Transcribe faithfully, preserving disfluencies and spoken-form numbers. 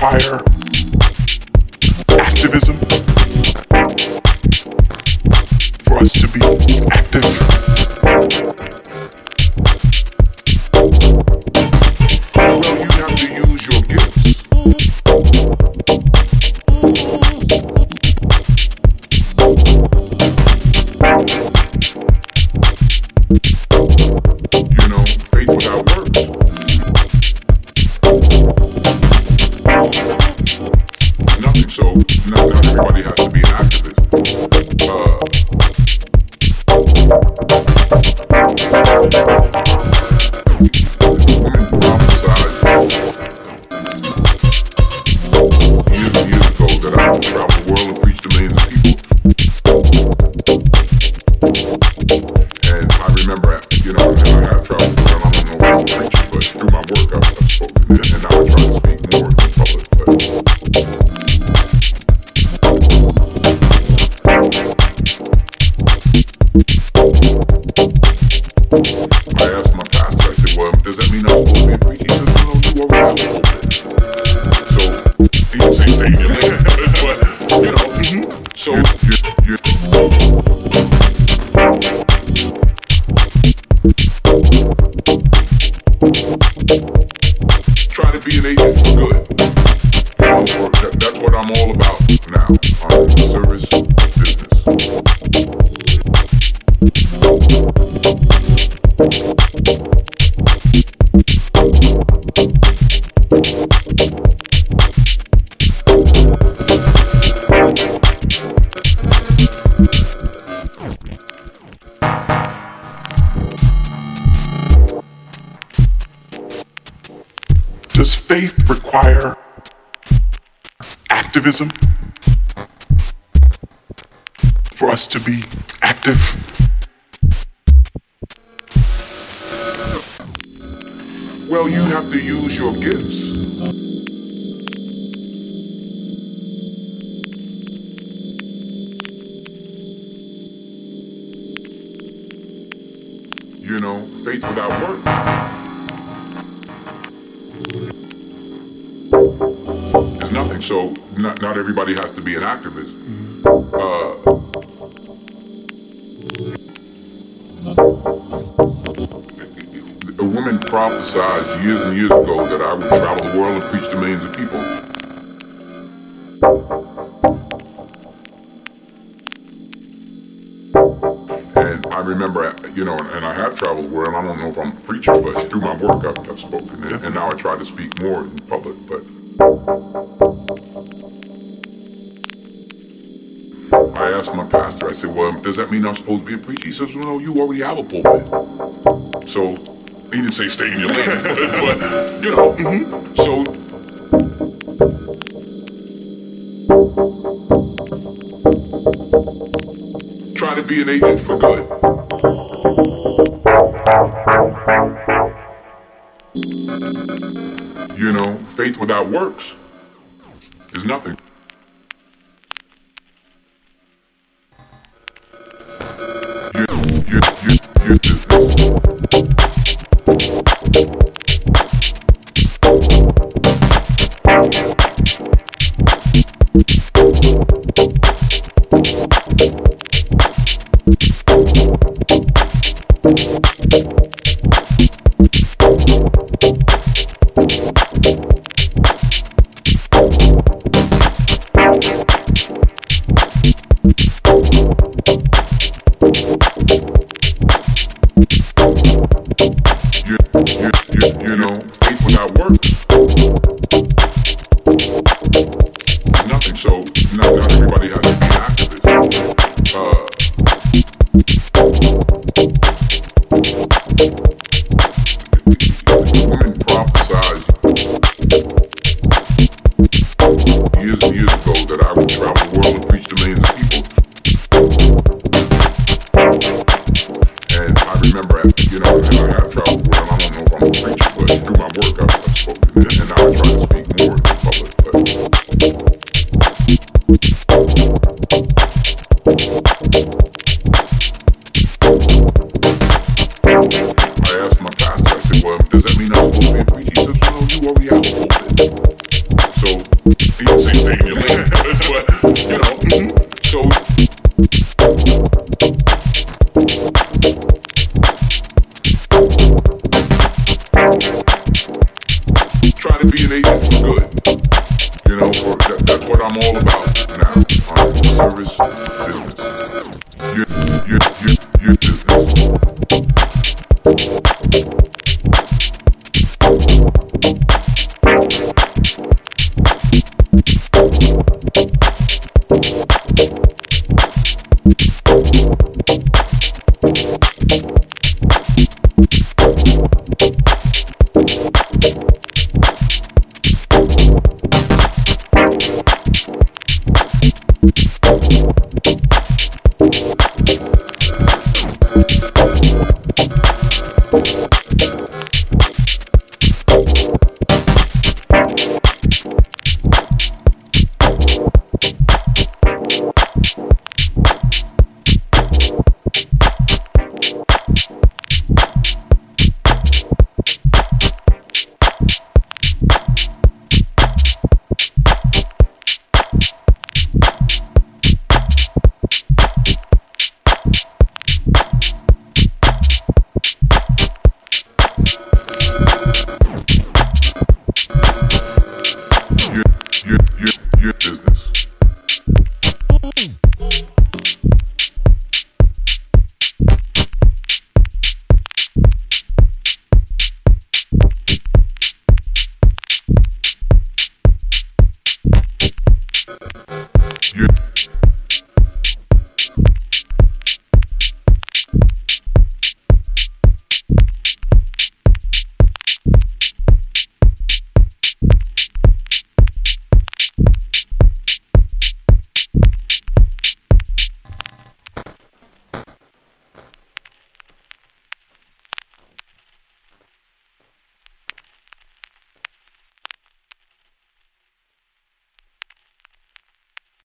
require activism for us to be active. Well, you have to use your gifts. You know, faith without works. Nothing, so not, not everybody has to be an activist. Uh, women prophesied years and years ago that I would travel the world and preach to millions of people. And I remember, you know, and I have traveled the world. I don't know what I'm preaching, but through my work I've, I've spoken. And, and now I try to speak more in public. But I asked my pastor, I said, well, does that mean I'm supposed to be preaching? He said, no, no, you already have a pulpit. So, he didn't say stay in your lane, but, you know, mm-hmm. So, you, you, try to be an agent for good. You know, for, that, that's what I'm all about now, on service business. Does faith require activism for us to be active? Well, you have to use your gifts. You know, faith without works. There's nothing, so not, not everybody has to be an activist. Uh, a woman prophesied years and years ago that I would travel the world and preach to millions of people. And I remember, you know, and I have traveled the world. I don't know if I'm a preacher, but through my work I've, I've spoken, and, and now I try to speak more in public. But I asked my pastor, I said, well, does that mean I'm supposed to be a preacher? He says, well, no, you already have a pulpit. So, he didn't say stay in your lane, but, but you know, mm-hmm. So, try to be an agent for good. You know, faith without works is nothing. You, you, you, you, I'm all about now. All right, service, business. Your, your, your, your business. Your, your, your business.